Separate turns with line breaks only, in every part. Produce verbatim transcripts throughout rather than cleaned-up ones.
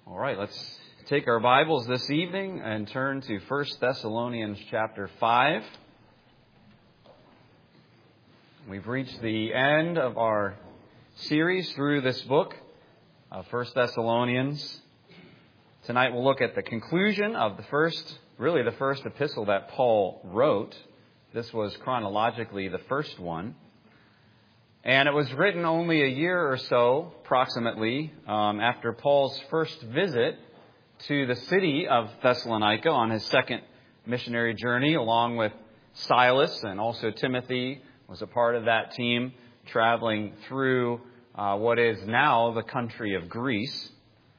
All right, let's take our Bibles this evening and turn to First Thessalonians chapter five. We've reached the end of our series through this book of First Thessalonians. Tonight we'll look at the conclusion of the first, really the first epistle that Paul wrote. This was chronologically the first one. And it was written only a year or so, approximately, um, after Paul's first visit to the city of Thessalonica on his second missionary journey, along with Silas, and also Timothy was a part of that team, traveling through uh, what is now the country of Greece.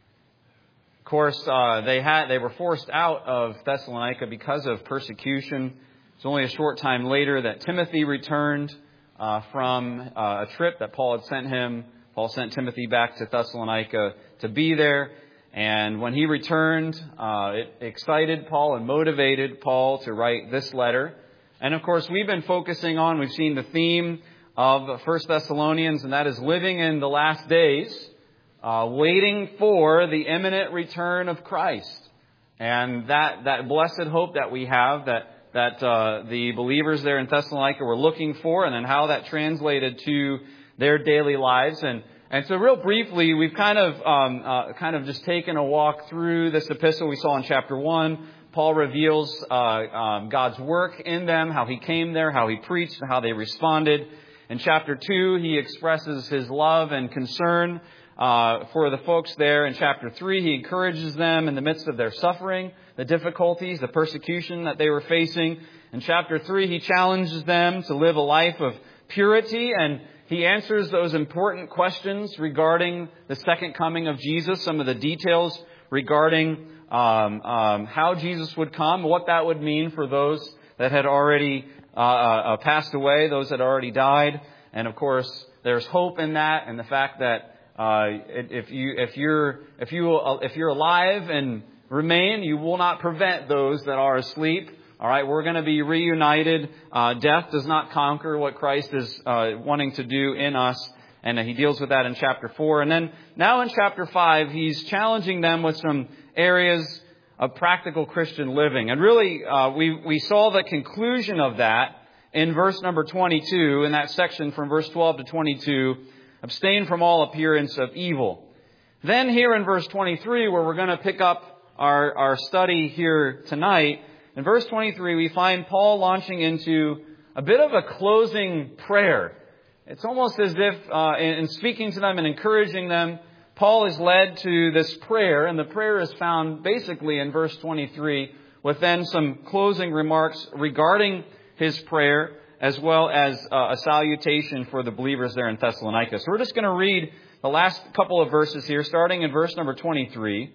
Of course, uh, they had they were forced out of Thessalonica because of persecution. It's only a short time later that Timothy returned Uh, from uh, a trip that Paul had sent him. Paul sent Timothy back to Thessalonica to be there. And when he returned, uh, it excited Paul and motivated Paul to write this letter. And of course, we've been focusing on, we've seen the theme of First Thessalonians, and that is living in the last days, uh, waiting for the imminent return of Christ. And that, that blessed hope that we have, that that uh, the believers there in Thessalonica were looking for, and then how that translated to their daily lives. And and so real briefly, we've kind of um, uh, kind of just taken a walk through this epistle. We saw in chapter one, Paul reveals uh, um, God's work in them, how he came there, how he preached, and how they responded. In chapter two, he expresses his love and concern uh, for the folks there. In chapter three, he encourages them in the midst of their suffering, the difficulties, the persecution that they were facing. In chapter three, he challenges them to live a life of purity, and he answers those important questions regarding the second coming of Jesus, some of the details regarding um, um, how Jesus would come, what that would mean for those that had already uh, uh, passed away, those that had already died. And of course, there's hope in that, and the fact that uh, if you if you're if you if you're alive and remain, you will not prevent those that are asleep. All right, we're going to be reunited. Uh, death does not conquer what Christ is uh, wanting to do in us. And he deals with that in chapter four. And then now in chapter five, he's challenging them with some areas of practical Christian living. And really, uh, we, we saw the conclusion of that in verse number twenty-two, in that section from verse twelve to twenty-two, abstain from all appearance of evil. Then here in verse twenty-three, where we're going to pick up Our, our study here tonight, in verse twenty-three, we find Paul launching into a bit of a closing prayer. It's almost as if, uh, in, in speaking to them and encouraging them, Paul is led to this prayer, and the prayer is found basically in verse twenty-three, with then some closing remarks regarding his prayer, as well as uh, a salutation for the believers there in Thessalonica. So we're just going to read the last couple of verses here, starting in verse number twenty-three.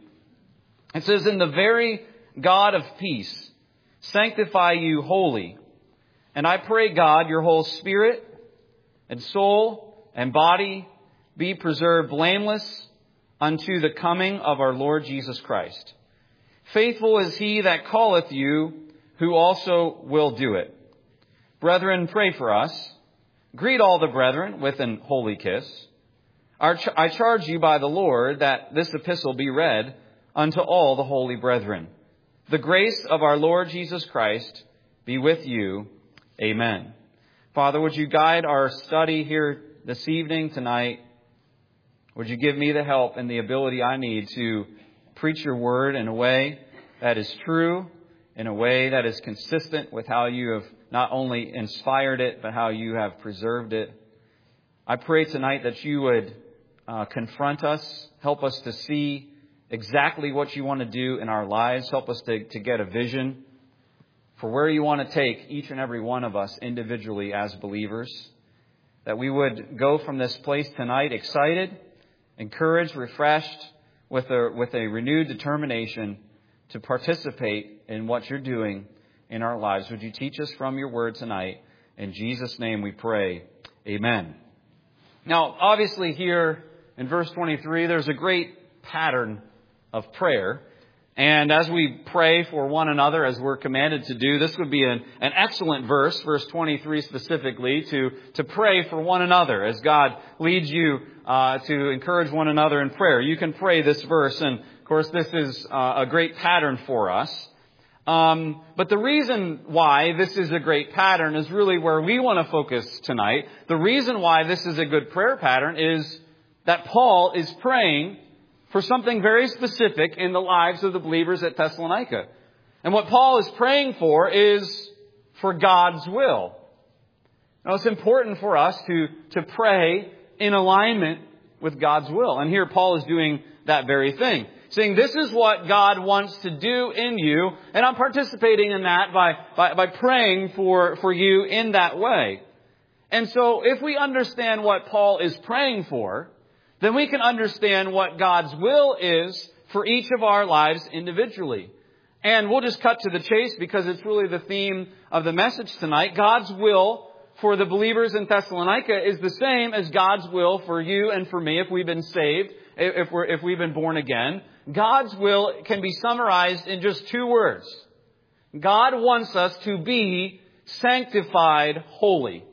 It says, "In the very God of peace, sanctify you wholly. And I pray, God, your whole spirit and soul and body be preserved blameless unto the coming of our Lord Jesus Christ. Faithful is he that calleth you, who also will do it. Brethren, pray for us. Greet all the brethren with an holy kiss. I charge you by the Lord that this epistle be read unto all the holy brethren. The grace of our Lord Jesus Christ be with you. Amen." Father, would you guide our study here this evening, tonight? Would you give me the help and the ability I need to preach your word in a way that is true, in a way that is consistent with how you have not only inspired it, but how you have preserved it. I pray tonight that you would uh, confront us, help us to see exactly what you want to do in our lives. Help us to, to get a vision for where you want to take each and every one of us individually as believers. That we would go from this place tonight excited, encouraged, refreshed, with a, with a renewed determination to participate in what you're doing in our lives. Would you teach us from your word tonight? In Jesus' name we pray. Amen. Now, obviously here in verse twenty-three, there's a great pattern of prayer. And as we pray for one another, as we're commanded to do, this would be an, an excellent verse, verse twenty-three specifically, to, to pray for one another as God leads you uh, to encourage one another in prayer. You can pray this verse, and Of course, this is uh, a great pattern for us. Um, but the reason why this is a great pattern is really where we want to focus tonight. The reason why this is a good prayer pattern is that Paul is praying for something very specific in the lives of the believers at Thessalonica. And what Paul is praying for is for God's will. Now, it's important for us to, to pray in alignment with God's will. And here Paul is doing that very thing. Saying, this is what God wants to do in you, and I'm participating in that by, by, by praying for, for you in that way. And so if we understand what Paul is praying for, then we can understand what God's will is for each of our lives individually. And we'll just cut to the chase because it's really the theme of the message tonight. God's will for the believers in Thessalonica is the same as God's will for you and for me if we've been saved, if we're, if we've been born again. God's will can be summarized in just two words. God wants us to be sanctified holy.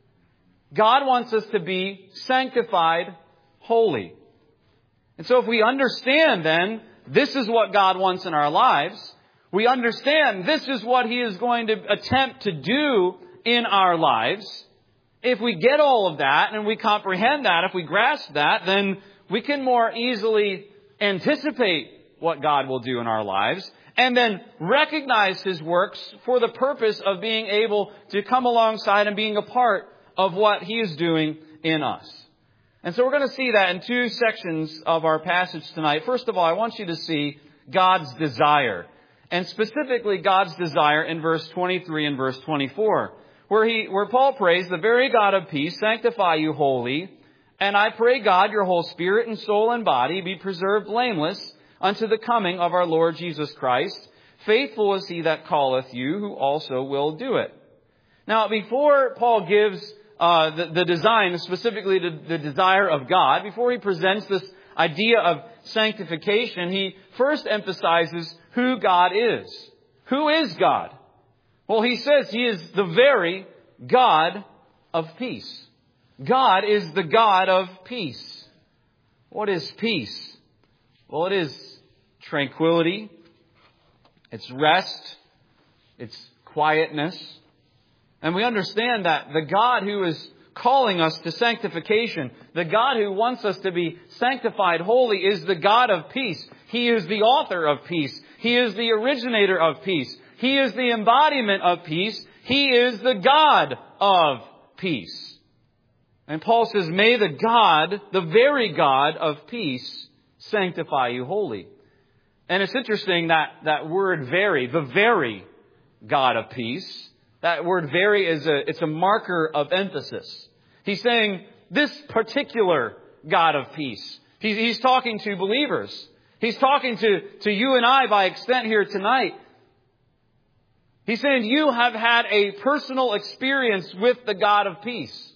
God wants us to be sanctified holy. And so if we understand then, this is what God wants in our lives, we understand this is what He is going to attempt to do in our lives. If we get all of that and we comprehend that, if we grasp that, then we can more easily anticipate what God will do in our lives and then recognize His works for the purpose of being able to come alongside and being a part of what He is doing in us. And so we're going to see that in two sections of our passage tonight. First of all, I want you to see God's desire, and specifically God's desire in verse twenty-three and verse twenty-four, where he, where Paul prays, "The very God of peace sanctify you wholly. And I pray, God, your whole spirit and soul and body be preserved blameless unto the coming of our Lord Jesus Christ. Faithful is He that calleth you, who also will do it." Now, before Paul gives uh, the, the design, specifically the, the desire of God, before he presents this idea of sanctification, he first emphasizes who God is. Who is God? Well, he says He is the very God of peace. God is the God of peace. What is peace? Well, it is tranquility. It's rest. It's quietness. And we understand that the God who is calling us to sanctification, the God who wants us to be sanctified holy, is the God of peace. He is the author of peace. He is the originator of peace. He is the embodiment of peace. He is the God of peace. And Paul says, "May the God, the very God of peace, sanctify you wholly." And it's interesting that that word "very," the very God of peace, that word "very" is a, it's a marker of emphasis. He's saying this particular God of peace. He's, he's talking to believers. He's talking to, to you and I by extent here tonight. He's saying you have had a personal experience with the God of peace.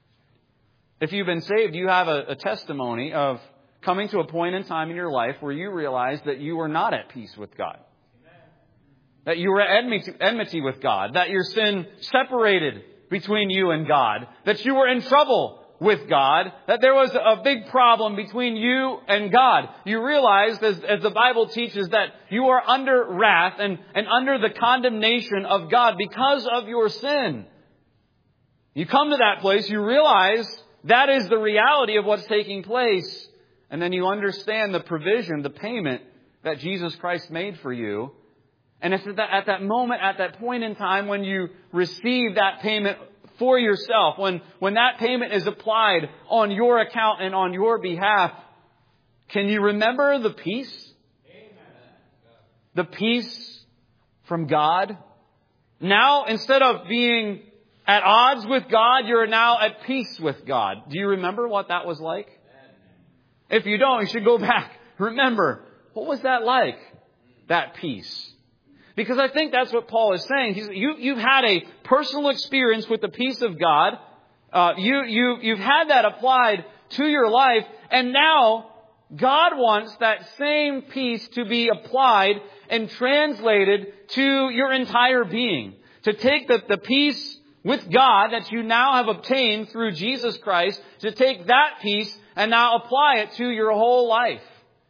If you've been saved, you have a, a testimony of coming to a point in time in your life where you realized that you were not at peace with God. Amen. That you were at enmity, enmity with God. That your sin separated between you and God. That you were in trouble with God. That there was a big problem between you and God. You realized, as, as the Bible teaches, that you are under wrath and, and under the condemnation of God because of your sin. You come to that place, you realize that is the reality of what's taking place. And then you understand the provision, the payment that Jesus Christ made for you. And it's at that, at that moment, at that point in time when you receive that payment for yourself, when, when that payment is applied on your account and on your behalf, can you remember the peace? Amen. The peace from God? Now, instead of being at odds with God, you're now at peace with God. Do you remember what that was like? If you don't, you should go back. Remember, what was that like? That peace. Because I think that's what Paul is saying. He's, you, you've had a personal experience with the peace of God. Uh, you, you, you've had that applied to your life. And now God wants that same peace to be applied and translated to your entire being. To take the, the peace with God that you now have obtained through Jesus Christ, to take that peace and now apply it to your whole life.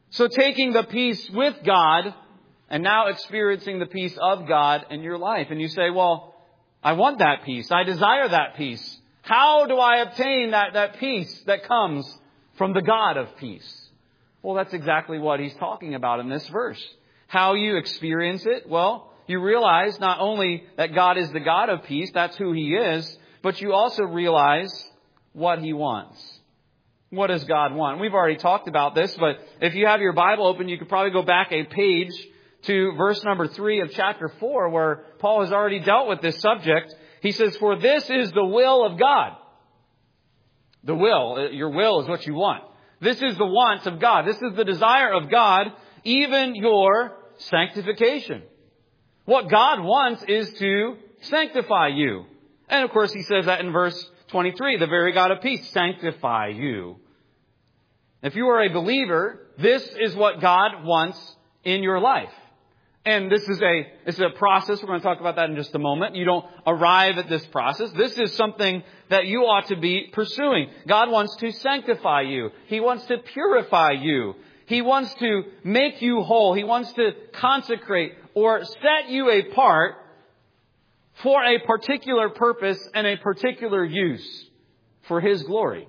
So taking the peace with God and now experiencing the peace of God in your life. And you say, well, I want that peace. I desire that peace. How do I obtain that, that peace that comes from the God of peace? Well, that's exactly what he's talking about in this verse. How you experience it? Well, you realize not only that God is the God of peace, that's who he is, but you also realize what he wants. What does God want? We've already talked about this, but if you have your Bible open, you could probably go back a page to verse number three of chapter four, where Paul has already dealt with this subject. He says, for this is the will of God. The will, your will is what you want. This is the wants of God. This is the desire of God, even your sanctification. What God wants is to sanctify you. And of course, he says that in verse twenty-three, the very God of peace, sanctify you. If you are a believer, this is what God wants in your life. And this is a, this is a process. We're going to talk about that in just a moment. You don't arrive at this process. This is something that you ought to be pursuing. God wants to sanctify you. He wants to purify you. He wants to make you whole. He wants to consecrate or set you apart for a particular purpose and a particular use for his glory.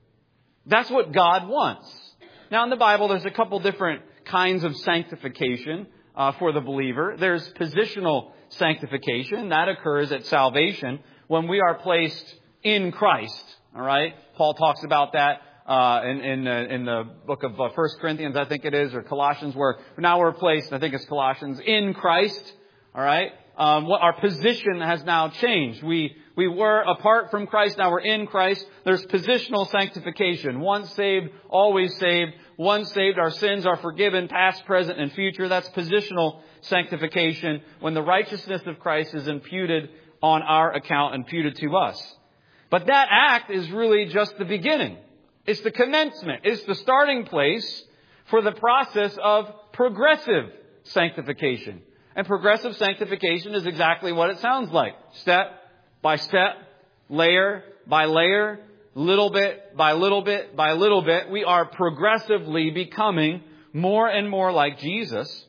That's what God wants. Now in the Bible, there's a couple different kinds of sanctification uh, for the believer. There's positional sanctification. That occurs at salvation when we are placed in Christ. All right? Paul talks about that uh, in, in, uh, in the book of uh, First Corinthians, I think it is, or Colossians, where now we're placed, I think it's Colossians, in Christ. All right? Um, what our position has now changed. We we were apart from Christ, now we're in Christ. There's positional sanctification. Once saved, always saved. Once saved, our sins are forgiven, past, present, and future. That's positional sanctification, when the righteousness of Christ is imputed on our account, imputed to us. But that act is really just the beginning. It's the commencement. It's the starting place for the process of progressive sanctification. And progressive sanctification is exactly what it sounds like. Step by step, layer by layer, little bit by little bit by little bit, we are progressively becoming more and more like Jesus.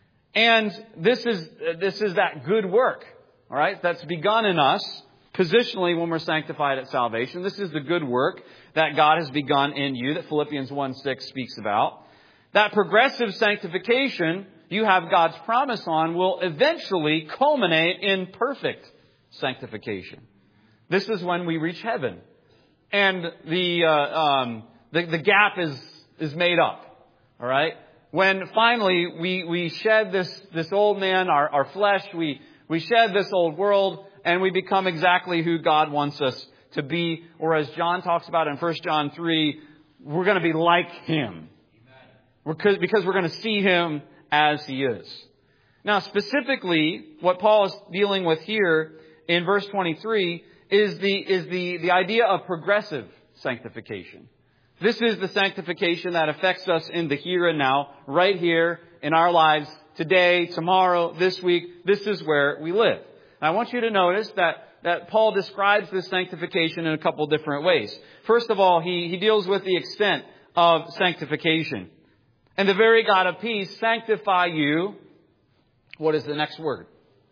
And this is, this is that good work, all right, that's begun in us positionally when we're sanctified at salvation. This is the good work that God has begun in you that Philippians one six speaks about. That progressive sanctification you have God's promise on will eventually culminate in perfect sanctification. This is when we reach heaven. And the, uh, um, the, the gap is, is made up. All right. When finally we, we shed this, this old man, our, our flesh, we, we shed this old world and we become exactly who God wants us to be. Or as John talks about in First John three, we're going to be like him. We're, because we're going to see him as he is. Now, specifically, what Paul is dealing with here in verse twenty-three is the, is the, the idea of progressive sanctification. This is the sanctification that affects us in the here and now, right here in our lives, today, tomorrow, this week. This is where we live. And I want you to notice that, that Paul describes this sanctification in a couple different ways. First of all, he, he deals with the extent of sanctification. And the very God of peace sanctify you. What is the next word?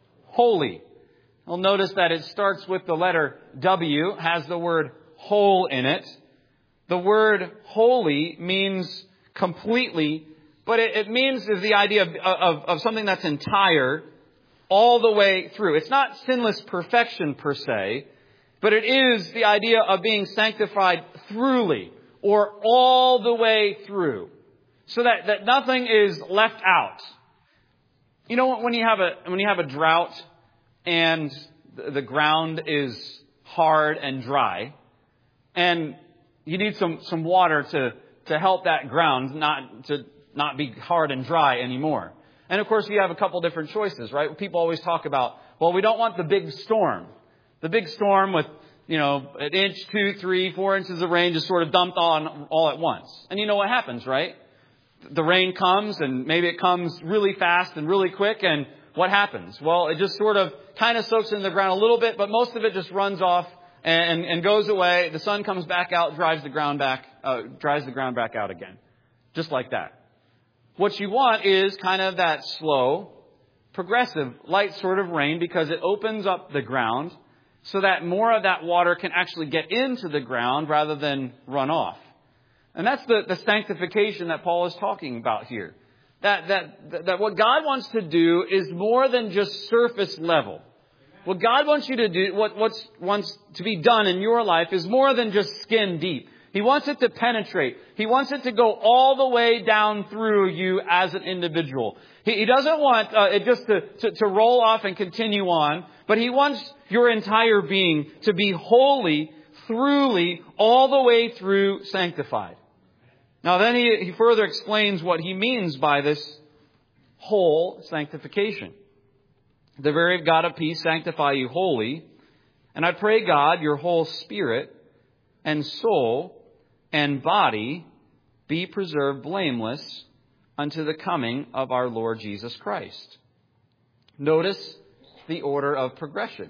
Holy. You'll notice that it starts with the letter W, has the word whole in it. The word holy means completely, but it, it means is the idea of, of, of something that's entire all the way through. It's not sinless perfection per se, but it is the idea of being sanctified throughly or all the way through. So that, that nothing is left out. You know, when you have a, when you have a drought and the ground is hard and dry and you need some, some water to, to help that ground not, to not be hard and dry anymore. And of course you have a couple different choices, right? People always talk about, well, we don't want the big storm. The big storm with, you know, an inch, two, three, four inches of rain just sort of dumped on all at once. And you know what happens, right? The rain comes and maybe it comes really fast and really quick. And what happens? Well, it just sort of kind of soaks in the ground a little bit, but most of it just runs off and, and goes away. The sun comes back out, dries the ground back, uh, dries the ground back out again. Just like that. What you want is kind of that slow, progressive, light sort of rain, because it opens up the ground so that more of that water can actually get into the ground rather than run off. And that's the, the sanctification that Paul is talking about here. That, that, that what God wants to do is more than just surface level. What God wants you to do, what what's, wants to be done in your life is more than just skin deep. He wants it to penetrate. He wants it to go all the way down through you as an individual. He, he doesn't want uh, it just to, to, to roll off and continue on, but He wants your entire being to be wholly, throughly, all the way through sanctified. Now then he, he further explains what he means by this whole sanctification. The very God of peace sanctify you wholly. And I pray, God, your whole spirit and soul and body be preserved blameless unto the coming of our Lord Jesus Christ. Notice the order of progression.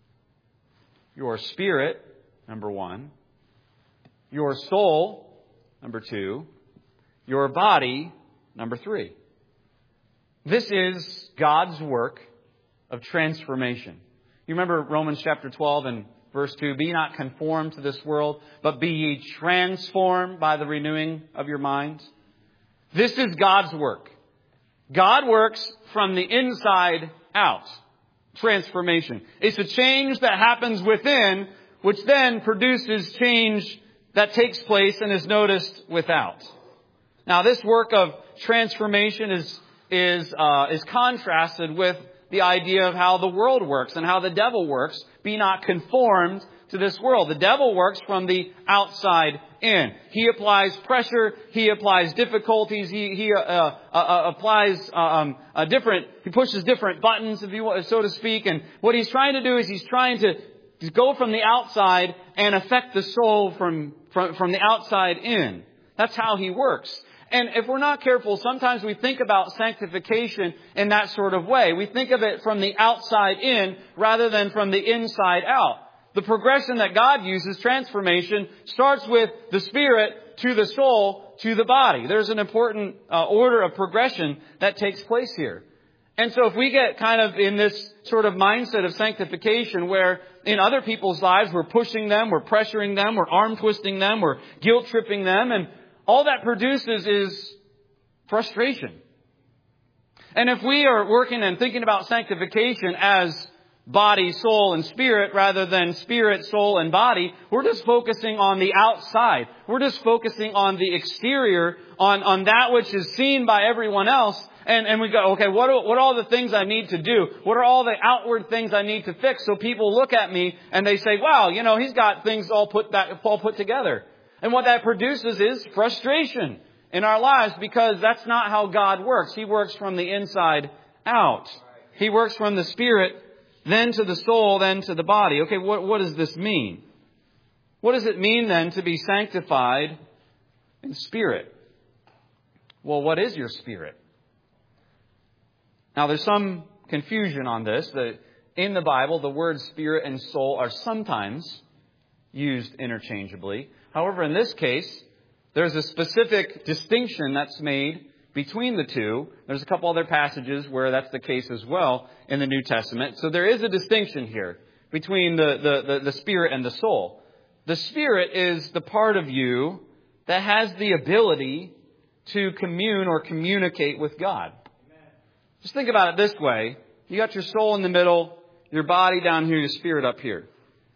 Your spirit, number one. Your soul, number two. Your body, number three. This is God's work of transformation. You remember Romans chapter twelve and verse two, be not conformed to this world, but be ye transformed by the renewing of your minds. This is God's work. God works from the inside out. Transformation. It's a change that happens within, which then produces change that takes place and is noticed without. Now, this work of transformation is is uh, is contrasted with the idea of how the world works and how the devil works. Be not conformed to this world. The devil works from the outside in. He applies pressure. He applies difficulties. He he uh, uh, uh, applies uh, um, a different. He pushes different buttons, if you want, so to speak. And what he's trying to do is he's trying to go from the outside and affect the soul from from from the outside in. That's how he works. And if we're not careful, sometimes we think about sanctification in that sort of way. We think of it from the outside in rather than from the inside out. The progression that God uses, transformation, starts with the spirit to the soul to the body. There's an important uh, order of progression that takes place here. And so if we get kind of in this sort of mindset of sanctification where in other people's lives we're pushing them, we're pressuring them, we're arm twisting them, we're guilt tripping them, and all that produces is frustration. And if we are working and thinking about sanctification as body, soul, and spirit rather than spirit, soul, and body, we're just focusing on the outside. We're just focusing on the exterior, on, on that which is seen by everyone else. And, and we go, okay, what are, what are all the things I need to do? What are all the outward things I need to fix? So people look at me and they say, wow, you know, he's got things all put back, all put together. And what that produces is frustration in our lives because that's not how God works. He works from the inside out. He works from the spirit, then to the soul, then to the body. Okay, what, what does this mean? What does it mean then to be sanctified in spirit? Well, what is your spirit? Now, there's some confusion on this. That in the Bible, the words spirit and soul are sometimes used interchangeably. However, in this case, there's a specific distinction that's made between the two. There's a couple other passages where that's the case as well in the New Testament. So there is a distinction here between the, the, the, the spirit and the soul. The spirit is the part of you that has the ability to commune or communicate with God. Just think about it this way. You got your soul in the middle, your body down here, your spirit up here.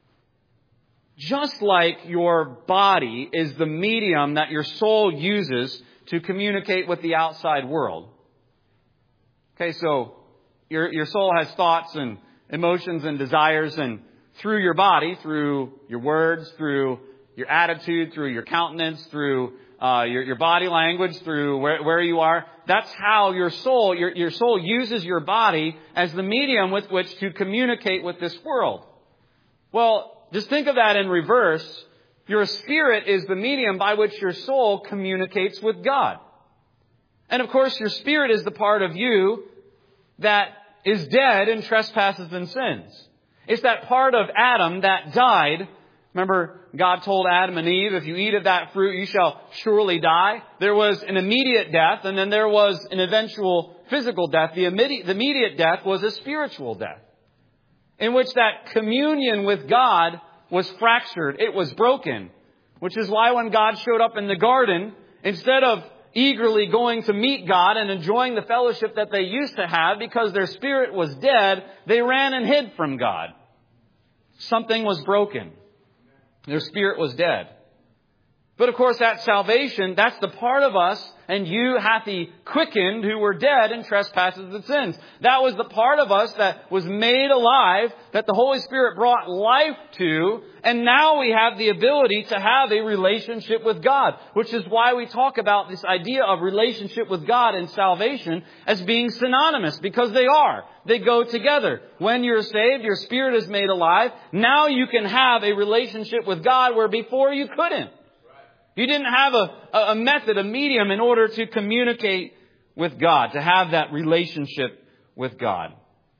Just like your body is the medium that your soul uses to communicate with the outside world. Okay, so your your soul has thoughts and emotions and desires, and through your body, through your words, through your attitude, through your countenance, through uh, your, your body language, through where, where you are, that's how your soul, your, your soul uses your body as the medium with which to communicate with this world. Well, just think of that in reverse. Your spirit is the medium by which your soul communicates with God. And of course, your spirit is the part of you that is dead in trespasses and sins. It's that part of Adam that died Remember, God told Adam and Eve, if you eat of that fruit, you shall surely die. There was an immediate death, and then there was an eventual physical death. The immediate, the immediate death was a spiritual death, in which that communion with God was fractured. It was broken, which is why when God showed up in the garden, instead of eagerly going to meet God and enjoying the fellowship that they used to have because their spirit was dead, they ran and hid from God. Something was broken. Their spirit was dead. But of course, that salvation, that's the part of us, and you hath He quickened who were dead in trespasses and sins. That was the part of us that was made alive, that the Holy Spirit brought life to, and now we have the ability to have a relationship with God, which is why we talk about this idea of relationship with God and salvation as being synonymous, because they are. They go together. When you're saved, your spirit is made alive. Now you can have a relationship with God where before you couldn't. You didn't have a, a method, a medium in order to communicate with God, to have that relationship with God.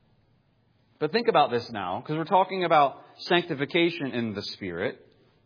But think about this now, because we're talking about sanctification in the Spirit.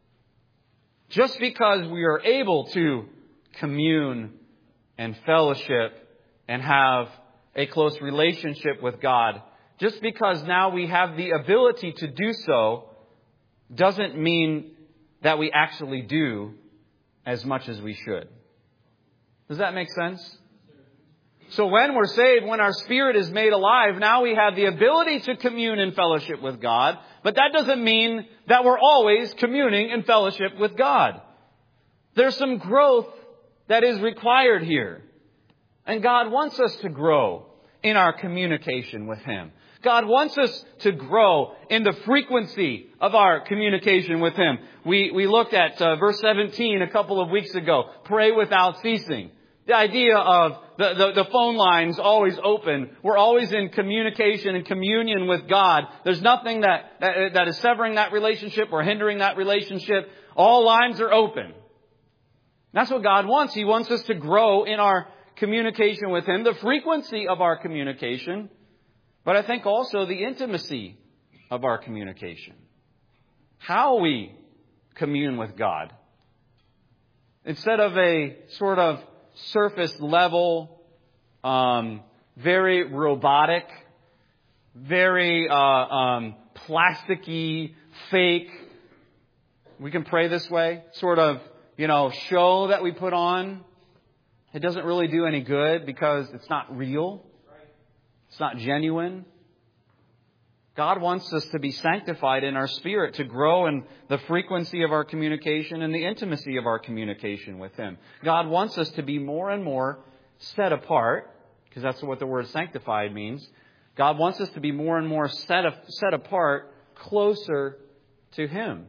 Just because we are able to commune and fellowship and have a close relationship with God, just because now we have the ability to do so, doesn't mean that we actually do as much as we should. Does that make sense? So when we're saved, when our spirit is made alive, now we have the ability to commune in fellowship with God. But that doesn't mean that we're always communing in fellowship with God. There's some growth that is required here. And God wants us to grow in our communication with Him. God wants us to grow in the frequency of our communication with Him. We we looked at uh, verse seventeen a couple of weeks ago. Pray without ceasing. The idea of the, the, the phone lines always open. We're always in communication and communion with God. There's nothing that, that, that is severing that relationship or hindering that relationship. All lines are open. That's what God wants. He wants us to grow in our communication with Him, the frequency of our communication. But I think also the intimacy of our communication. How we commune with God. Instead of a sort of surface level, um, very robotic, very uh, um, plasticky, fake. We can pray this way. Sort of, you know, show that we put on. It doesn't really do any good because it's not real. It's not genuine. God wants us to be sanctified in our spirit, to grow in the frequency of our communication and the intimacy of our communication with Him. God wants us to be more and more set apart, because that's what the word sanctified means. God wants us to be more and more set, set apart, closer to Him.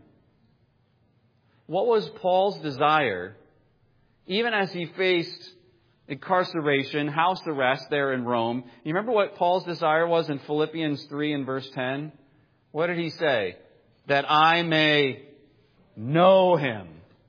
What was Paul's desire, even as he faced incarceration, house arrest there in Rome? You remember what Paul's desire was in Philippians three and verse ten? What did he say? That I may know Him.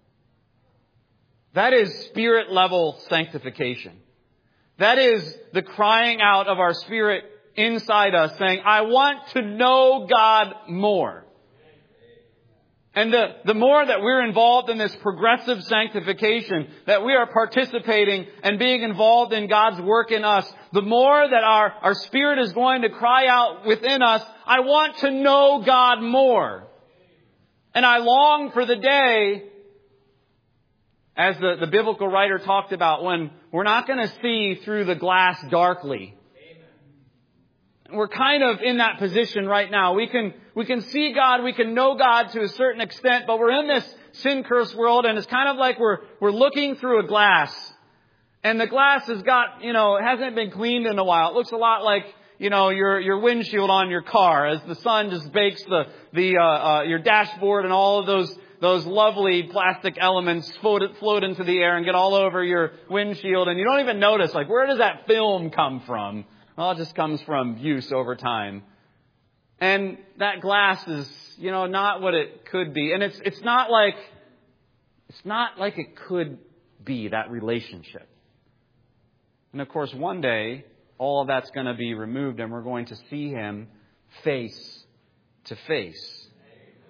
That is spirit level sanctification. That is the crying out of our spirit inside us saying, I want to know God more. And the, the more that we're involved in this progressive sanctification, that we are participating and being involved in God's work in us, the more that our, our spirit is going to cry out within us, I want to know God more. And I long for the day, as the, the biblical writer talked about, when we're not going to see through the glass darkly. We're kind of in that position right now. We can we can see God, we can know God to a certain extent, but we're in this sin-cursed world, and it's kind of like we're we're looking through a glass. And the glass has got, you know, it hasn't been cleaned in a while. It looks a lot like, you know, your your windshield on your car as the sun just bakes the the uh, uh, your dashboard, and all of those those lovely plastic elements float float into the air and get all over your windshield, and you don't even notice, like, where does that film come from? Well, it just comes from use over time. And that glass is, you know, not what it could be. And it's it's not like it's not like it could be, that relationship. And of course, one day, all of that's going to be removed and we're going to see Him face to face.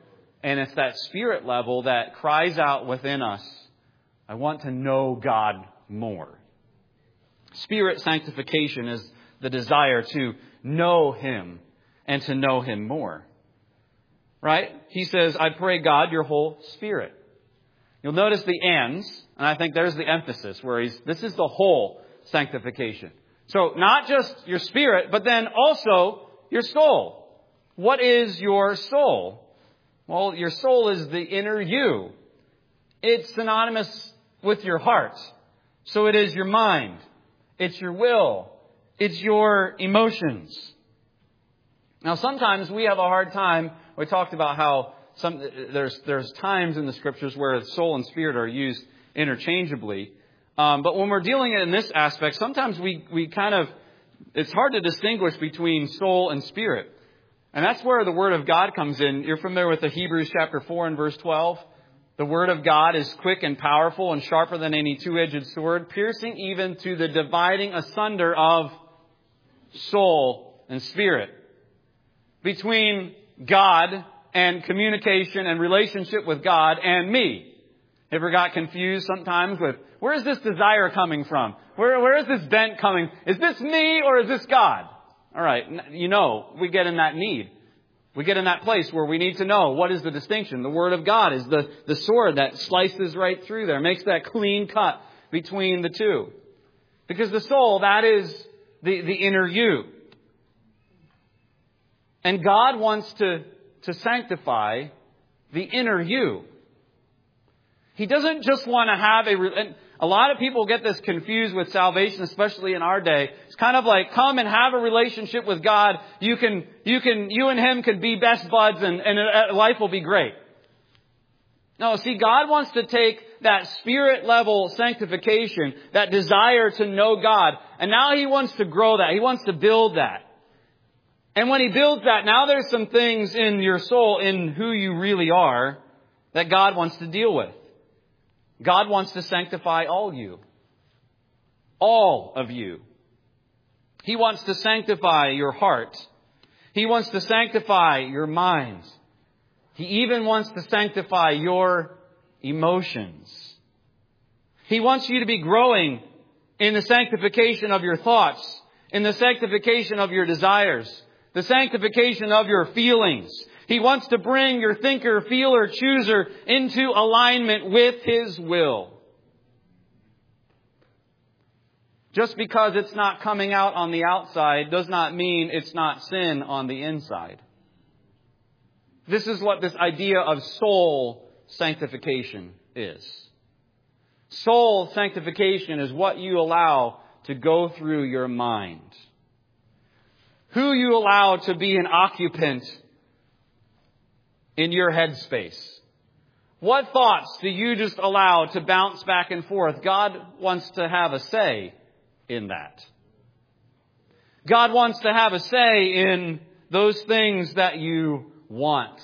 And it's that spirit level that cries out within us, I want to know God more. Spirit sanctification is the desire to know Him and to know Him more. Right? He says, I pray God your whole spirit. You'll notice the ands, and I think there's the emphasis where he's, this is the whole sanctification. So not just your spirit, but then also your soul. What is your soul? Well, your soul is the inner you. It's synonymous with your heart. So it is your mind. It's your will. It's your emotions. Now, sometimes we have a hard time. We talked about how some there's there's times in the Scriptures where soul and spirit are used interchangeably. Um, but when we're dealing in this aspect, sometimes we, we kind of, it's hard to distinguish between soul and spirit. And that's where the Word of God comes in. You're familiar with the Hebrews chapter four and verse twelve. The Word of God is quick and powerful and sharper than any two-edged sword, piercing even to the dividing asunder of soul and spirit. Between God and communication and relationship with God and me. Ever got confused sometimes with, where is this desire coming from? Where, where is this bent coming? Is this me or is this God? All right. You know, we get in that need. We get in that place where we need to know what is the distinction. The Word of God is the, the sword that slices right through there, makes that clean cut between the two. Because the soul, that is the, the inner you. And God wants to, to sanctify the inner you. He doesn't just want to have a... And a lot of people get this confused with salvation, especially in our day. It's kind of like, come and have a relationship with God. You can, you can, you and Him can be best buds and, and life will be great. No, see, God wants to take that spirit level sanctification, that desire to know God, and now He wants to grow that. He wants to build that. And when He builds that, now there's some things in your soul, in who you really are, that God wants to deal with. God wants to sanctify all you. All of you. He wants to sanctify your heart. He wants to sanctify your mind. He even wants to sanctify your emotions. He wants you to be growing in the sanctification of your thoughts, in the sanctification of your desires, the sanctification of your feelings. He wants to bring your thinker, feeler, chooser into alignment with His will. Just because it's not coming out on the outside does not mean it's not sin on the inside. This is what this idea of soul sanctification is. Soul sanctification is what you allow to go through your mind. Who you allow to be an occupant in your headspace. What thoughts do you just allow to bounce back and forth? God wants to have a say in that. God wants to have a say in those things that you want.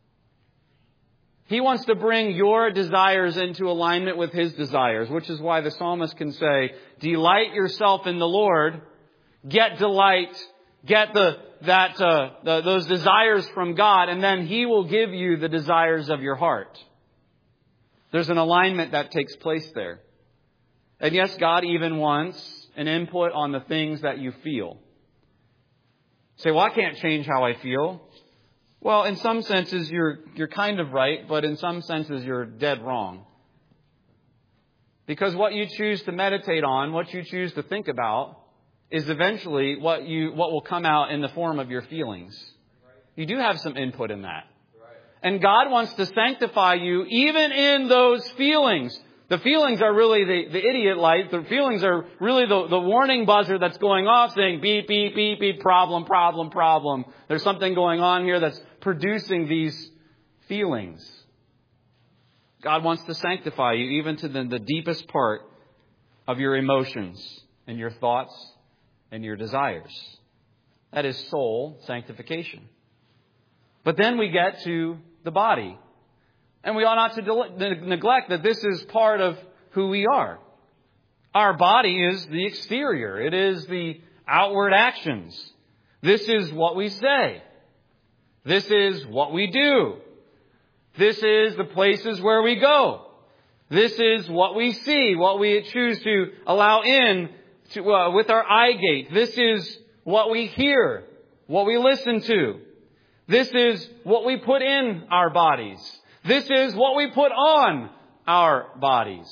He wants to bring your desires into alignment with His desires, which is why the psalmist can say, delight yourself in the Lord, get delight, get the that uh, the, those desires from God, and then He will give you the desires of your heart. There's an alignment that takes place there. And yes, God even wants an input on the things that you feel. Say, well, I can't change how I feel. Well, in some senses, you're you're kind of right, but in some senses, you're dead wrong. Because what you choose to meditate on, what you choose to think about, is eventually what you what will come out in the form of your feelings. You do have some input in that. And God wants to sanctify you even in those feelings. The feelings are really the, the idiot light. The feelings are really the, the warning buzzer that's going off saying beep, beep, beep, beep, problem, problem, problem. There's something going on here that's producing these feelings. God wants to sanctify you even to the, the deepest part of your emotions and your thoughts and your desires. That is soul sanctification. But then we get to the body. And we ought not to de- neglect that this is part of who we are. Our body is the exterior. It is the outward actions. This is what we say. This is what we do. This is the places where we go. This is what we see, what we choose to allow in to, uh, with our eye gate. This is what we hear, what we listen to. This is what we put in our bodies. This is what we put on our bodies.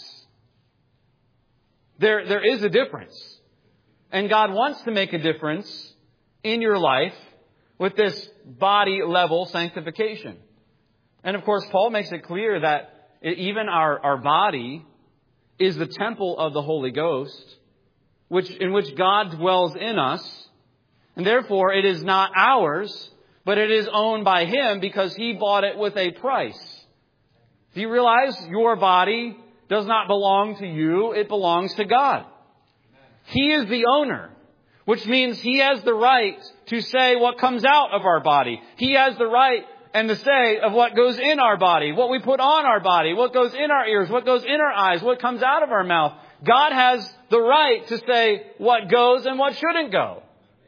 There, there is a difference. And God wants to make a difference in your life with this body level sanctification. And of course, Paul makes it clear that even our, our body is the temple of the Holy Ghost, which, in which God dwells in us. And therefore, it is not ours, but it is owned by Him because He bought it with a price. Do you realize your body does not belong to you? It belongs to God. He is the owner, which means He has the right to say what comes out of our body. He has the right and the say of what goes in our body, what we put on our body, what goes in our ears, what goes in our eyes, what comes out of our mouth. God has the right to say what goes and what shouldn't go.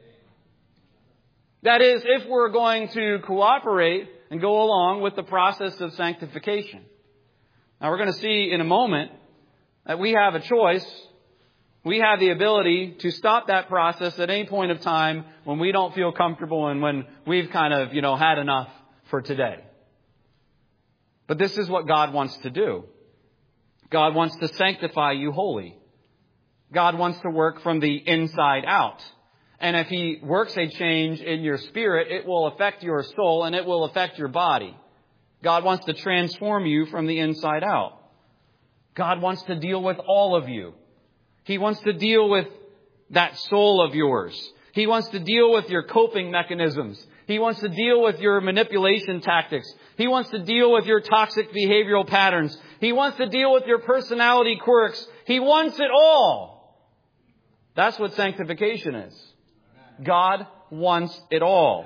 That is, if we're going to cooperate and go along with the process of sanctification. Now, we're going to see in a moment that we have a choice. We have the ability to stop that process at any point of time when we don't feel comfortable and when we've kind of, you know, had enough for today. But this is what God wants to do. God wants to sanctify you wholly. God wants to work from the inside out. And if He works a change in your spirit, it will affect your soul and it will affect your body. God wants to transform you from the inside out. God wants to deal with all of you. He wants to deal with that soul of yours. He wants to deal with your coping mechanisms. He wants to deal with your manipulation tactics. He wants to deal with your toxic behavioral patterns. He wants to deal with your personality quirks. He wants it all. That's what sanctification is. God wants it all.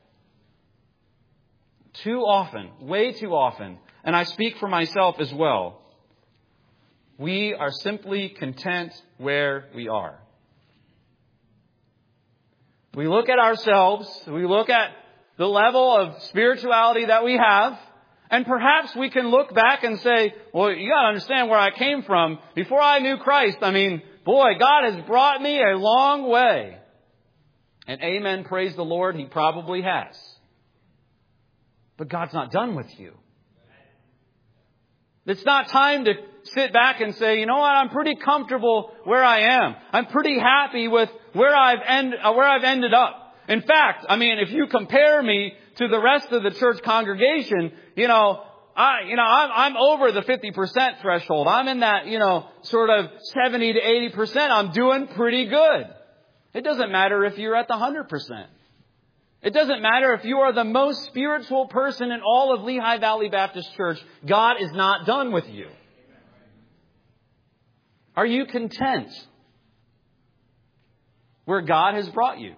Too often, way too often, and I speak for myself as well, we are simply content where we are. We look at ourselves, we look at the level of spirituality that we have, and perhaps we can look back and say, well, you got to understand where I came from. Before I knew Christ, I mean, boy, God has brought me a long way. And amen, praise the Lord, He probably has. But God's not done with you. It's not time to sit back and say, you know what, I'm pretty comfortable where I am. I'm pretty happy with where I've end, where I've ended up. In fact, I mean, if you compare me to the rest of the church congregation, you know, I, you know, I'm, I'm over the fifty percent threshold. I'm in that, you know, sort of seventy to eighty percent. I'm doing pretty good. It doesn't matter if you're at the one hundred percent. It doesn't matter if you are the most spiritual person in all of Lehigh Valley Baptist Church. God is not done with you. Are you content where God has brought you?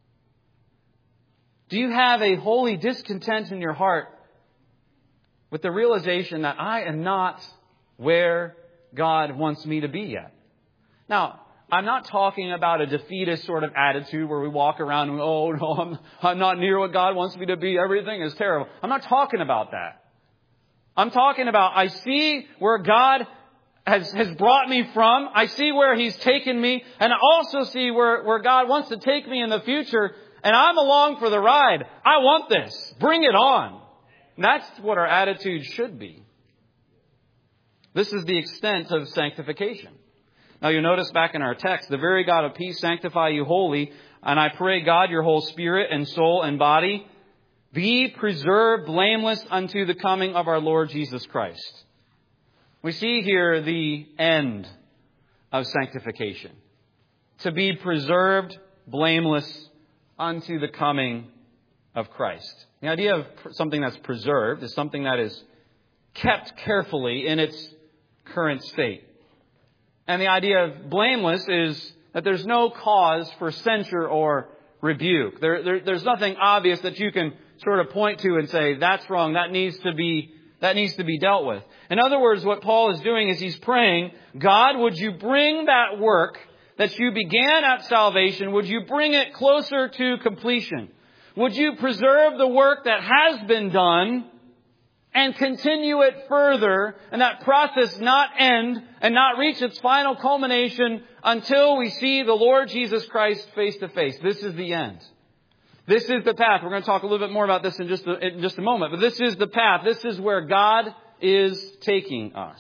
Do you have a holy discontent in your heart with the realization that I am not where God wants me to be yet? Now, I'm not talking about a defeatist sort of attitude where we walk around and, oh, no, I'm, I'm not near what God wants me to be. Everything is terrible. I'm not talking about that. I'm talking about I see where God has, has brought me from. I see where He's taken me. And I also see where, where God wants to take me in the future. And I'm along for the ride. I want this. Bring it on. And that's what our attitude should be. This is the extent of sanctification. Now you notice back in our text, the very God of peace sanctify you wholly. And I pray, God, your whole spirit and soul and body be preserved blameless unto the coming of our Lord Jesus Christ. We see here the end of sanctification. To be preserved blameless unto the coming of Christ. The idea of something that's preserved is something that is kept carefully in its current state. And the idea of blameless is that there's no cause for censure or rebuke. There, there, there's nothing obvious that you can sort of point to and say, that's wrong, that needs to be, that needs to be dealt with. In other words, what Paul is doing is he's praying, God, would you bring that work that you began at salvation, would you bring it closer to completion? Would you preserve the work that has been done and continue it further, and that process not end and not reach its final culmination until we see the Lord Jesus Christ face to face. This is the end. This is the path. We're going to talk a little bit more about this in just a, in just a moment. But this is the path. This is where God is taking us.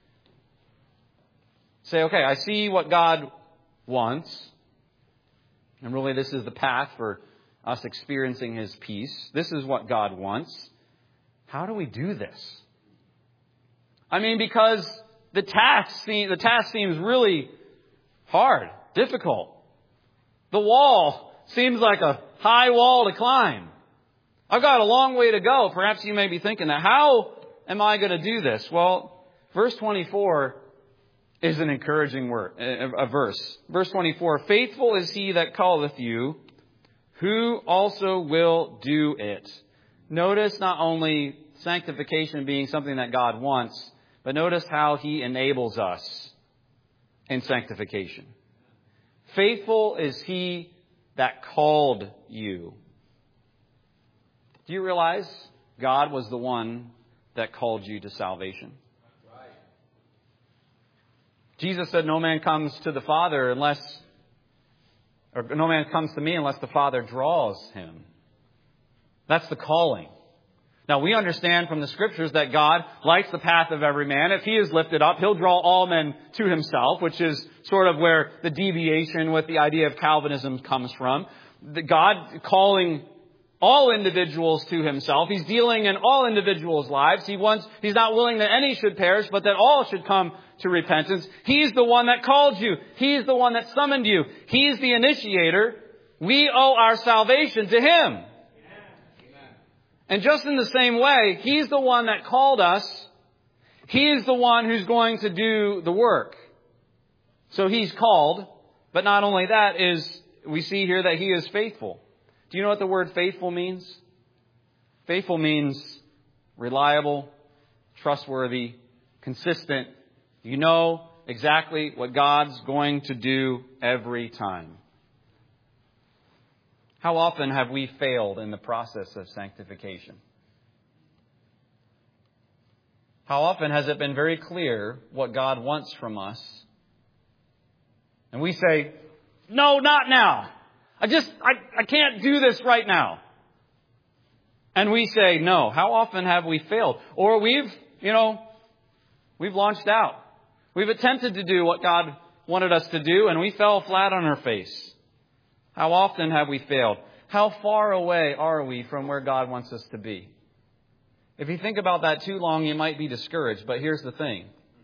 Say, okay, I see what God wants. And really this is the path for us experiencing His peace. This is what God wants. How do we do this? I mean, because the task, the task seems really hard, difficult. The wall seems like a high wall to climb. I've got a long way to go. Perhaps you may be thinking that. How am I going to do this? Well, verse twenty-four is an encouraging word, a verse. Verse twenty-four, faithful is He that calleth you, who also will do it. Notice not only sanctification being something that God wants, but notice how He enables us in sanctification. Faithful is He that called you. Do you realize God was the one that called you to salvation? Right. Jesus said, no man comes to the Father unless, or no man comes to me unless the Father draws him. That's the calling. Now, we understand from the Scriptures that God lights the path of every man. If He is lifted up, He'll draw all men to Himself, which is sort of where the deviation with the idea of Calvinism comes from. The God calling all individuals to Himself. He's dealing in all individuals' lives. He wants, He's not willing that any should perish, but that all should come to repentance. He's the one that called you. He's the one that summoned you. He's the initiator. We owe our salvation to Him. And just in the same way, He's the one that called us. He's the one who's going to do the work. So He's called. But not only that, is we see here that He is faithful. Do you know what the word faithful means? Faithful means reliable, trustworthy, consistent. You know exactly what God's going to do every time. How often have we failed in the process of sanctification? How often has it been very clear what God wants from us? And we say, no, not now. I just, I, I can't do this right now. And we say, no. How often have we failed? Or we've, you know, we've launched out. We've attempted to do what God wanted us to do, and we fell flat on our face. How often have we failed? How far away are we from where God wants us to be? If you think about that too long, you might be discouraged. But here's the thing.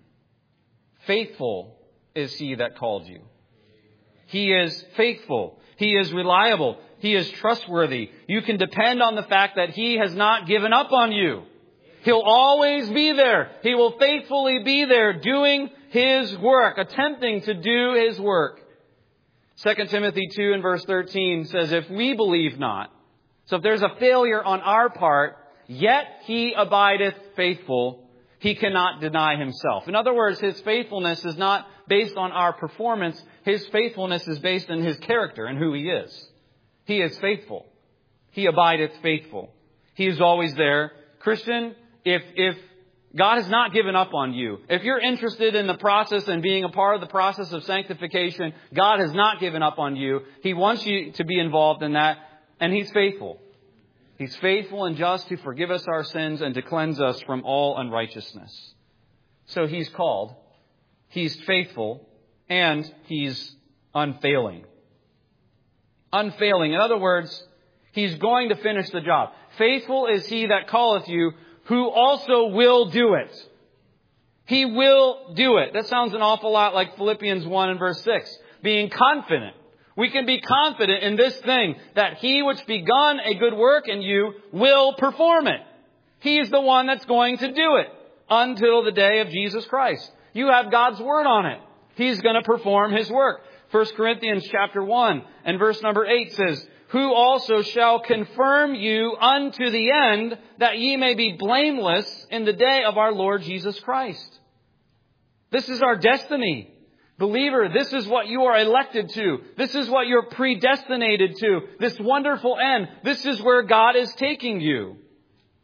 Faithful is He that called you. He is faithful. He is reliable. He is trustworthy. You can depend on the fact that He has not given up on you. He'll always be there. He will faithfully be there doing His work, attempting to do His work. Second Timothy two and verse thirteen says, if we believe not, so if there's a failure on our part, yet He abideth faithful, He cannot deny Himself. In other words, His faithfulness is not based on our performance. His faithfulness is based on His character and who He is. He is faithful. He abideth faithful. He is always there. Christian, if, if God has not given up on you, if you're interested in the process and being a part of the process of sanctification, God has not given up on you. He wants you to be involved in that, and He's faithful. He's faithful and just to forgive us our sins and to cleanse us from all unrighteousness. So He's called, He's faithful, and He's unfailing. Unfailing. In other words, He's going to finish the job. Faithful is He that calleth you, who also will do it. He will do it. That sounds an awful lot like Philippians one and verse six. Being confident. We can be confident in this thing, that He which begun a good work in you will perform it. He's the one that's going to do it until the day of Jesus Christ. You have God's word on it. He's going to perform His work. First Corinthians chapter one and verse number eight says, who also shall confirm you unto the end, that ye may be blameless in the day of our Lord Jesus Christ. This is our destiny. Believer, this is what you are elected to. This is what you're predestinated to. This wonderful end. This is where God is taking you.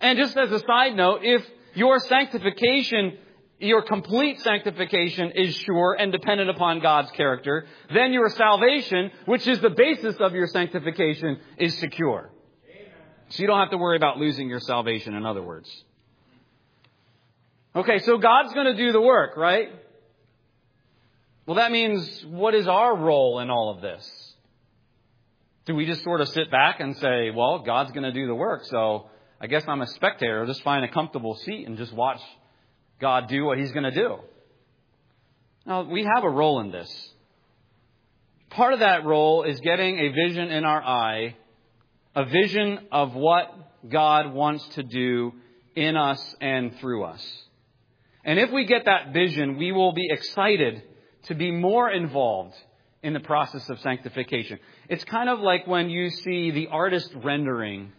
And just as a side note, if your sanctification, your complete sanctification is sure and dependent upon God's character, then your salvation, which is the basis of your sanctification, is secure. So you don't have to worry about losing your salvation, in other words. Okay, so God's going to do the work, right? Well, that means, what is our role in all of this? Do we just sort of sit back and say, well, God's going to do the work, so I guess I'm a spectator. I'll just find a comfortable seat and just watch God do what He's going to do? Now, we have a role in this. Part of that role is getting a vision in our eye, a vision of what God wants to do in us and through us. And if we get that vision, we will be excited to be more involved in the process of sanctification. It's kind of like when you see the artist rendering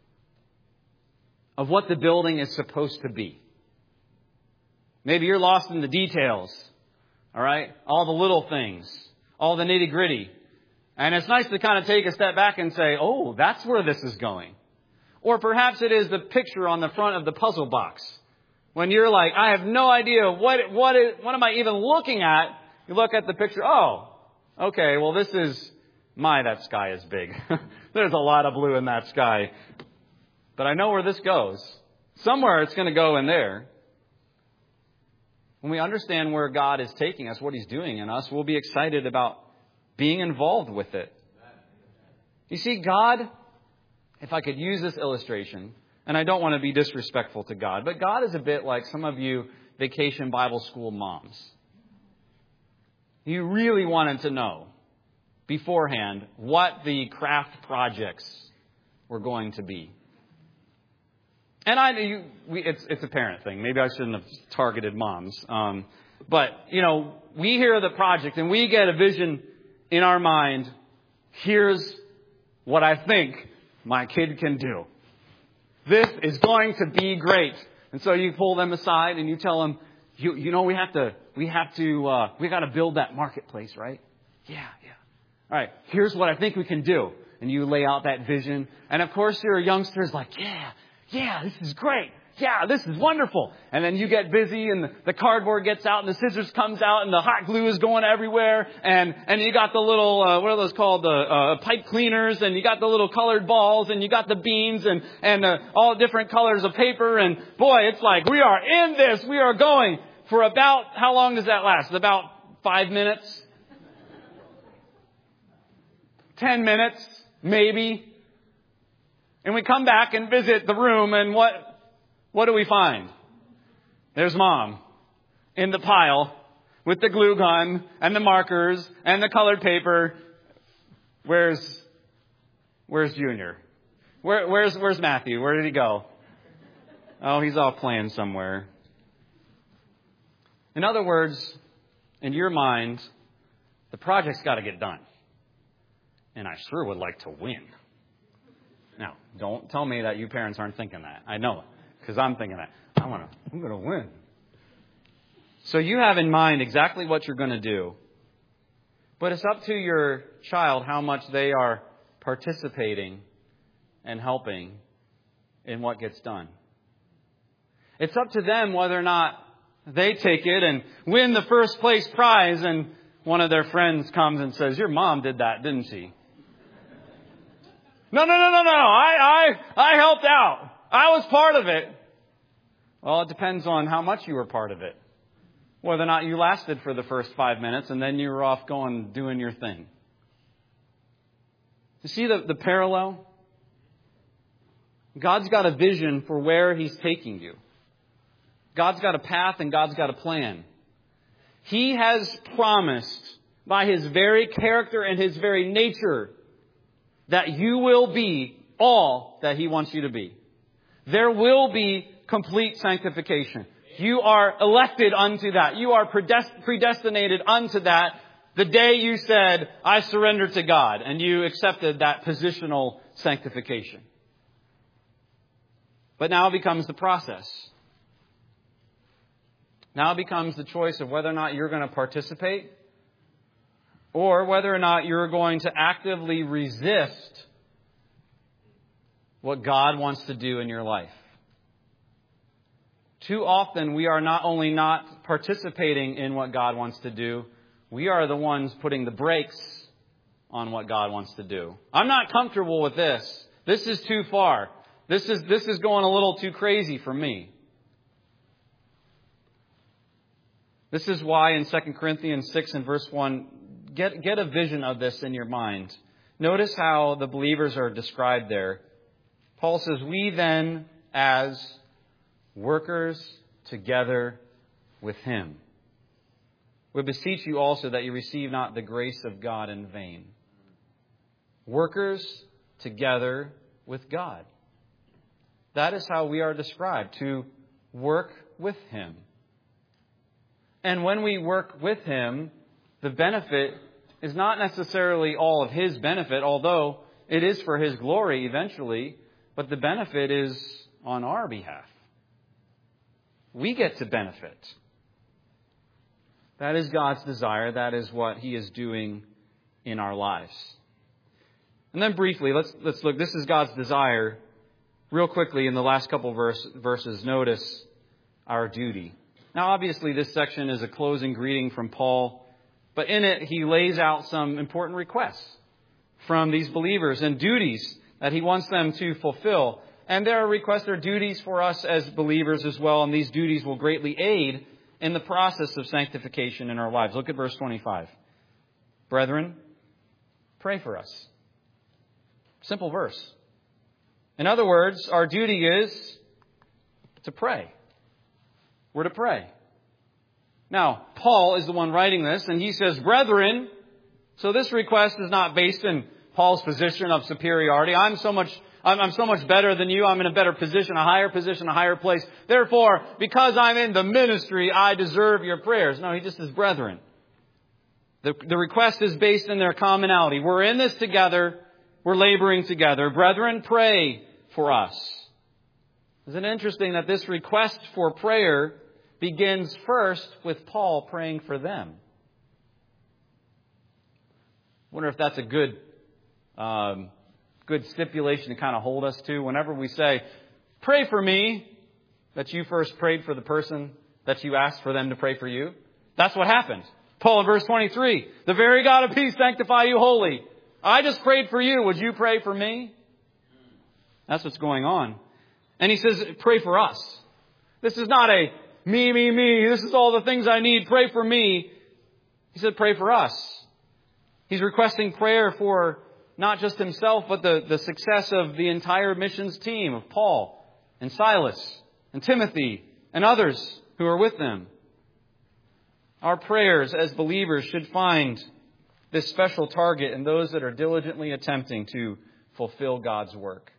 of what the building is supposed to be. Maybe you're lost in the details, all right? All the little things, all the nitty-gritty. And it's nice to kind of take a step back and say, oh, that's where this is going. Or perhaps it is the picture on the front of the puzzle box. When you're like, I have no idea what what is, what am I even looking at? You look at the picture, oh, okay, well, this is, my, that sky is big. There's a lot of blue in that sky. But I know where this goes. Somewhere it's going to go in there. When we understand where God is taking us, what He's doing in us, we'll be excited about being involved with it. You see, God, if I could use this illustration, and I don't want to be disrespectful to God, but God is a bit like some of you vacation Bible school moms. You really wanted to know beforehand what the craft projects were going to be. And I, you, we, it's it's a parent thing. Maybe I shouldn't have targeted moms. Um, but, you know, we hear the project and we get a vision in our mind. Here's what I think my kid can do. This is going to be great. And so you pull them aside and you tell them, you, you know, we have to, we have to, uh, we got to build that marketplace, right? Yeah, yeah. All right. Here's what I think we can do. And you lay out that vision. And of course, your youngster's like, yeah. Yeah, this is great. Yeah, this is wonderful. And then you get busy and the, the cardboard gets out and the scissors comes out and the hot glue is going everywhere. And, and you got the little, uh, what are those called? The uh, pipe cleaners, and you got the little colored balls, and you got the beans and, and uh, all different colors of paper. And boy, it's like, we are in this. We are going for about, how long does that last? About five minutes? Ten minutes, maybe. And we come back and visit the room, and what what do we find? There's Mom in the pile with the glue gun and the markers and the colored paper. Where's Where's Junior? Where, where's Where's Matthew? Where did he go? Oh, he's off playing somewhere. In other words, in your mind, the project's got to get done. And I sure would like to win. Now, don't tell me that you parents aren't thinking that. I know it, because I'm thinking that. I want to, I'm going to win. So you have in mind exactly what you're going to do. But it's up to your child how much they are participating and helping in what gets done. It's up to them whether or not they take it and win the first place prize, and one of their friends comes and says, your mom did that, didn't she? No, no, no, no, no. I, I, I helped out. I was part of it. Well, it depends on how much you were part of it. Whether or not you lasted for the first five minutes and then you were off going, doing your thing. You see the, the parallel? God's got a vision for where He's taking you. God's got a path and God's got a plan. He has promised by His very character and His very nature that you will be all that He wants you to be. There will be complete sanctification. You are elected unto that. You are predestinated unto that the day you said, I surrender to God, and you accepted that positional sanctification. But now becomes the process. Now becomes the choice of whether or not you're going to participate, or whether or not you're going to actively resist what God wants to do in your life. too often we are not only not participating in what God wants to do, we are the ones putting the brakes on what God wants to do. I'm not comfortable with this. This is too far. This is, this is going a little too crazy for me. This is why in Second Corinthians six and verse one, get, get a vision of this in your mind. Notice how the believers are described there. Paul says, we then as workers together with Him. We beseech you also that you receive not the grace of God in vain. Workers together with God. That is how we are described, to work with Him. And when we work with Him, the benefit is not necessarily all of His benefit, although it is for His glory eventually, but the benefit is on our behalf. We get to benefit. That is God's desire. That is what He is doing in our lives. And then briefly, let's let's look. This is God's desire. Real quickly, in the last couple verse, verses, notice our duty. Now, obviously, this section is a closing greeting from Paul, but in it, he lays out some important requests from these believers and duties that he wants them to fulfill. And there are requests or duties for us as believers as well, and these duties will greatly aid in the process of sanctification in our lives. Look at verse twenty-five. Brethren, pray for us. Simple verse. In other words, our duty is to pray. We're to pray. Now, Paul is the one writing this, and he says, brethren. So this request is not based in Paul's position of superiority. I'm so much, I'm, I'm so much better than you. I'm in a better position, a higher position, a higher place. Therefore, because I'm in the ministry, I deserve your prayers. No, he just says, brethren. The, the request is based in their commonality. We're in this together. We're laboring together. Brethren, pray for us. Isn't it interesting that this request for prayer begins first with Paul praying for them? I wonder if that's a good, um, good stipulation to kind of hold us to. Whenever we say, pray for me, that you first prayed for the person that you asked for them to pray for you. That's what happened. Paul in verse twenty-three, the very God of peace sanctify you wholly. I just prayed for you. Would you pray for me? That's what's going on. And he says, pray for us. This is not a me, me, me. This is all the things I need. Pray for me. He said, pray for us. He's requesting prayer for not just himself, but the, the success of the entire missions team of Paul and Silas and Timothy and others who are with them. Our prayers as believers should find this special target in those that are diligently attempting to fulfill God's work.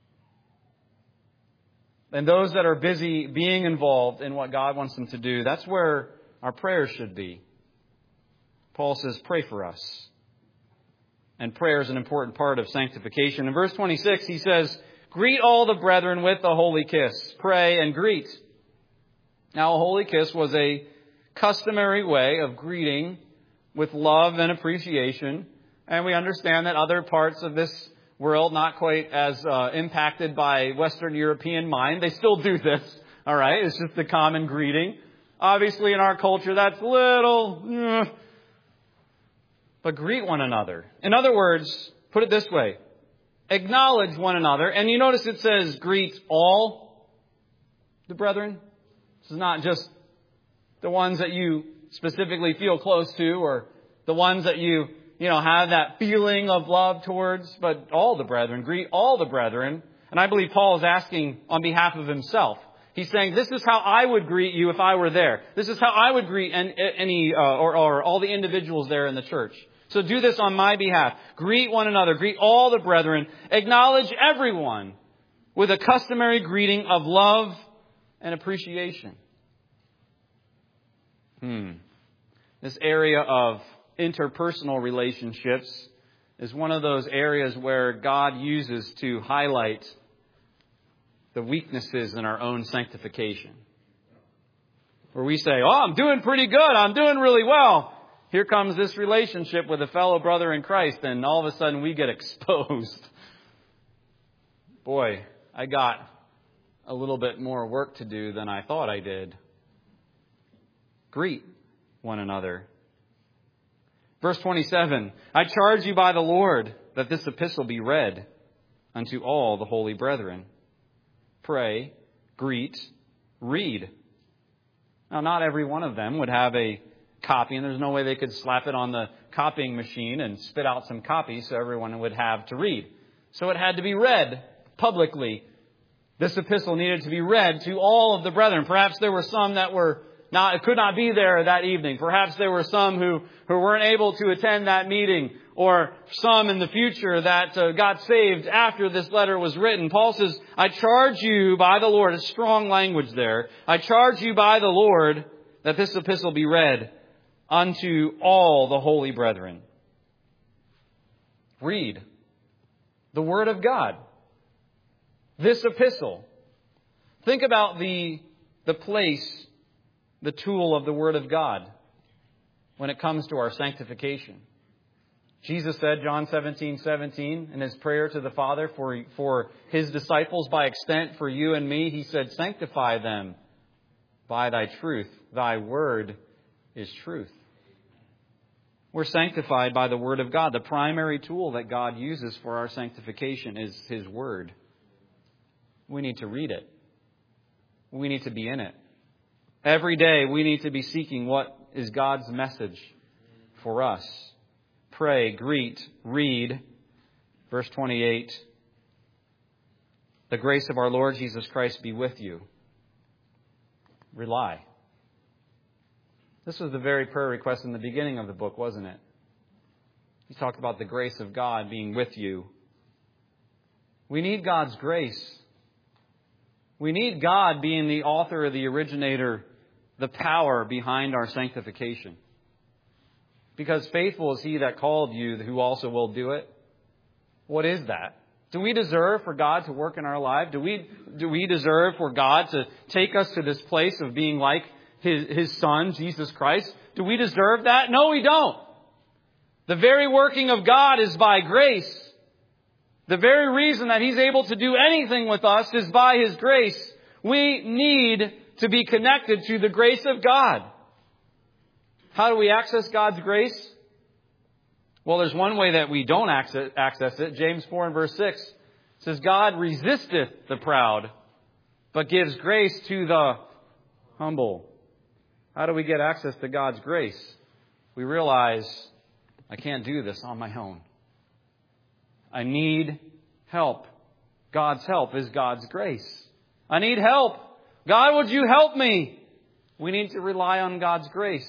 And those that are busy being involved in what God wants them to do, that's where our prayers should be. Paul says, pray for us. And prayer is an important part of sanctification. In verse twenty-six, he says, greet all the brethren with a holy kiss. Pray and greet. Now, a holy kiss was a customary way of greeting with love and appreciation. And we understand that other parts of this world, not quite as uh, impacted by Western European mind, they still do this. All right, it's just the common greeting. Obviously, in our culture, that's a little... Uh, but greet one another. In other words, put it this way. Acknowledge one another. And you notice it says greet all the brethren. This is not just the ones that you specifically feel close to or the ones that you, you know, have that feeling of love towards, but all the brethren. Greet all the brethren. And I believe Paul is asking on behalf of himself. He's saying, this is how I would greet you if I were there. This is how I would greet any, uh, or, or all the individuals there in the church. So do this on my behalf. Greet one another. Greet all the brethren. Acknowledge everyone with a customary greeting of love and appreciation. Hmm. This area of interpersonal relationships is one of those areas where God uses to highlight the weaknesses in our own sanctification. Where we say, oh, I'm doing pretty good. I'm doing really well. Here comes this relationship with a fellow brother in Christ, and all of a sudden we get exposed. Boy, I got a little bit more work to do than I thought I did. Greet one another. Verse twenty-seven, I charge you by the Lord that this epistle be read unto all the holy brethren. Pray, greet, read. Now, not every one of them would have a copy, and there's no way they could slap it on the copying machine and spit out some copies so everyone would have to read. So it had to be read publicly. This epistle needed to be read to all of the brethren. Perhaps there were some that were not, could not be there that evening. Perhaps there were some who, who weren't able to attend that meeting, or some in the future that uh, got saved after this letter was written. Paul says, I charge you by the Lord, a strong language there. I charge you by the Lord that this epistle be read unto all the holy brethren. Read the Word of God. This epistle. Think about the, the place, the tool of the Word of God when it comes to our sanctification. Jesus said, John seventeen seventeen, in His prayer to the Father for, for His disciples, by extent for you and me, He said, sanctify them by Thy truth. Thy Word is truth. We're sanctified by the Word of God. The primary tool that God uses for our sanctification is His Word. We need to read it. We need to be in it. Every day we need to be seeking what is God's message for us. Pray, greet, read. Verse twenty-eight. The grace of our Lord Jesus Christ be with you. Rely. This was the very prayer request in the beginning of the book, wasn't it? He talked about the grace of God being with you. We need God's grace. We need God being the author or the originator, the power behind our sanctification. Because faithful is He that called you, who also will do it. What is that? Do we deserve for God to work in our life? Do we, do we deserve for God to take us to this place of being like His, His Son, Jesus Christ? Do we deserve that? No, we don't. The very working of God is by grace. The very reason that He's able to do anything with us is by His grace. We need to be connected to the grace of God. How do we access God's grace? Well, there's one way that we don't access, access it. James four and verse six says, God resisteth the proud, but gives grace to the humble. How do we get access to God's grace? We realize I can't do this on my own. I need help. God's help is God's grace. I need help. God, would you help me? We need to rely on God's grace.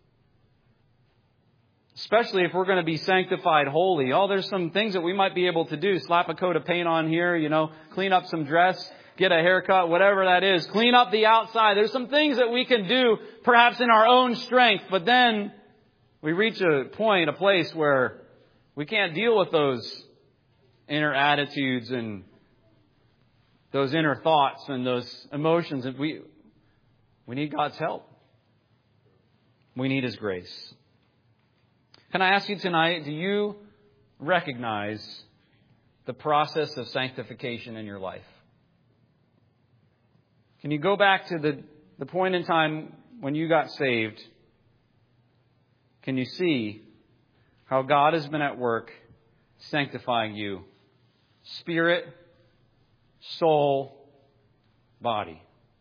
Especially if we're going to be sanctified holy. Oh, there's some things that we might be able to do. Slap a coat of paint on here, you know, clean up some dress, get a haircut, whatever that is. Clean up the outside. There's some things that we can do perhaps in our own strength. But then we reach a point, a place where we can't deal with those inner attitudes and those inner thoughts and those emotions. And we, we need God's help. We need His grace. Can I ask you tonight, do you recognize the process of sanctification in your life? Can you go back to the, the point in time when you got saved? Can you see how God has been at work sanctifying you? Spirit, soul, body.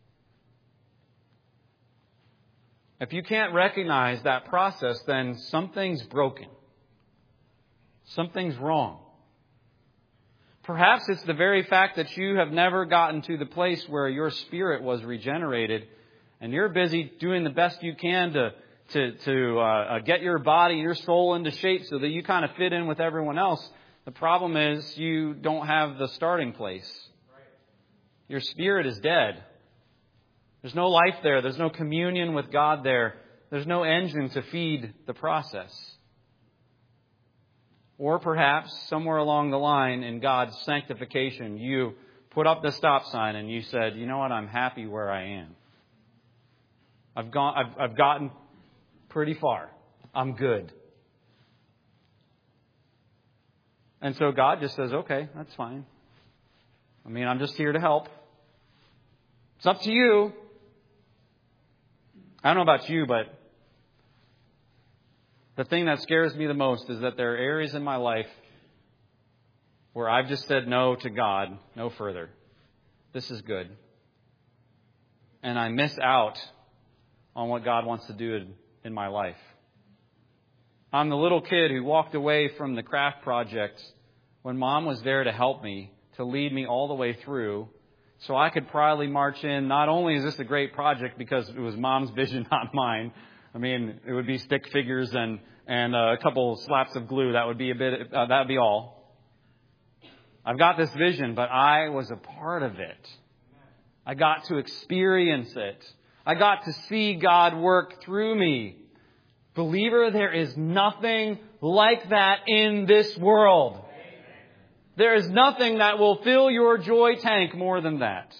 If you can't recognize that process, then something's broken. Something's wrong. Perhaps it's the very fact that you have never gotten to the place where your spirit was regenerated and you're busy doing the best you can to, to, to uh, get your body, your soul into shape so that you kind of fit in with everyone else. The problem is you don't have the starting place. Your spirit is dead. There's no life there. There's no communion with God there. There's no engine to feed the process. Or perhaps somewhere along the line in God's sanctification, you put up the stop sign and you said, you know what, I'm happy where I am. I've gone, I've, I've gotten pretty far. I'm good. And so God just says, okay, that's fine. I mean, I'm just here to help. It's up to you. I don't know about you, but the thing that scares me the most is that there are areas in my life where I've just said no to God, no further. This is good. And I miss out on what God wants to do in, in my life. I'm the little kid who walked away from the craft project when Mom was there to help me, to lead me all the way through, so I could proudly march in. Not only is this a great project because it was Mom's vision, not mine. I mean, it would be stick figures and and uh, a couple slaps of glue. That would be a bit. Uh, that would be all. I've got this vision, but I was a part of it. I got to experience it. I got to see God work through me. Believer, there is nothing like that in this world. There is nothing that will fill your joy tank more than that.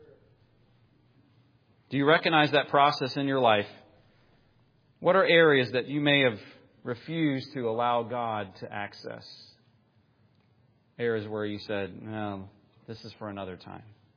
Do you recognize that process in your life? What are areas that you may have refused to allow God to access? Areas where you said, no, this is for another time.